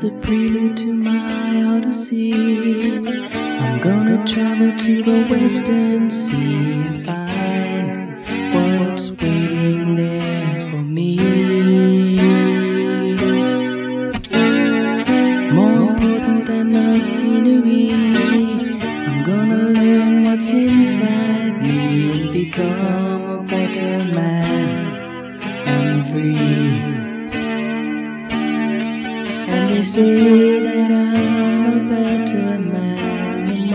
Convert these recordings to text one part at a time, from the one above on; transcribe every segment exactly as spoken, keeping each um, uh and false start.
the prelude to my odyssey. I'm gonna travel to the western sea and find what's waiting there for me. More important than the scenery, I'm gonna learn what's inside me and become a better man and free. And they say that I'm a better man than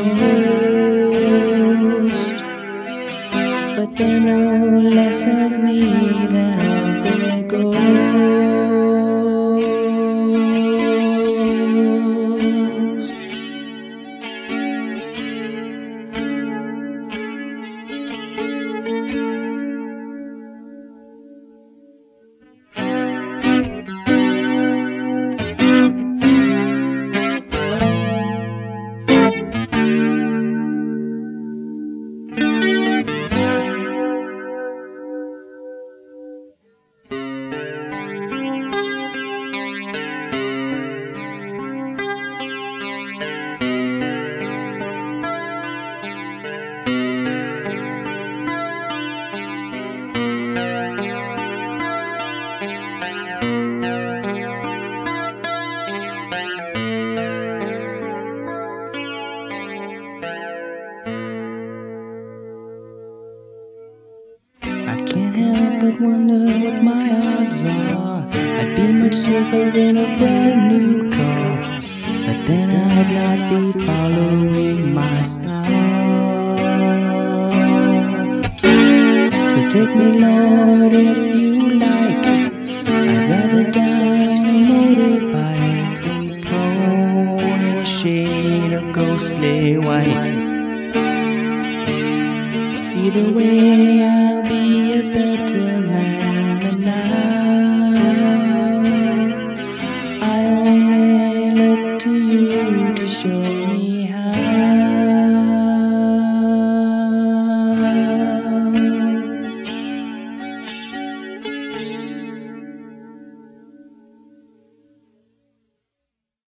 most, but they know less of me than of their ghost. I can't help but wonder what my odds are. I'd be much safer in a brand new car, but then I'd not be following my star. So take me, Lord, if you like. I'd rather die on a motorbike than prone in a shade of ghostly white. Either way, I'll be a better man than now. I only look to you